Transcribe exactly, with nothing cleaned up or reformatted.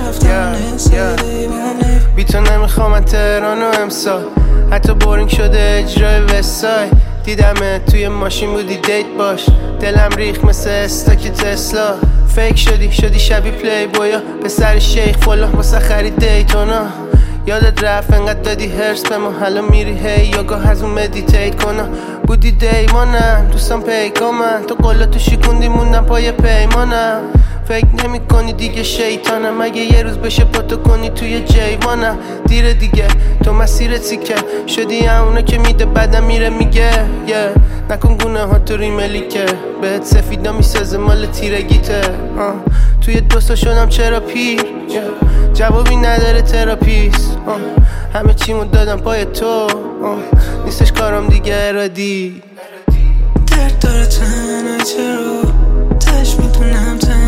رفتن بی تو نمیخوام من تهران و امسال حتی بورینگ شده اجرای وستای دیدمه توی ماشین بودی دیت باش دلم ریخ مثل استاک تسلا فیک شدی شدی شبیه پلی بویا به سر شیخ فلان واسه خرید دیتونا یادت رفت انقدر دادی هرس به ما حالا میری هی یا گاه از اون مدیتیت کنم بودی دیوانم دوستم پیکامن تو قلاتو شکوندی موندم پای پیمانم فکر نمی کنی دیگه شیطانم اگه یه روز بشه پاتو کنی توی جیوانم دیره دیگه تو مسیرت سیکه شدی همونه که میده بعدم میره میگه yeah. نکن گونه ها تو ریملی که بهت سفیدا میسازه مال تیرگیته uh. توی دوستا شدم چرا پیر yeah. جوابی نداره تراپیست uh. همه چیمو دادم پای تو uh. نیستش کارم دیگه ارادی درد داره تنهای چرا تش میدونم تنهای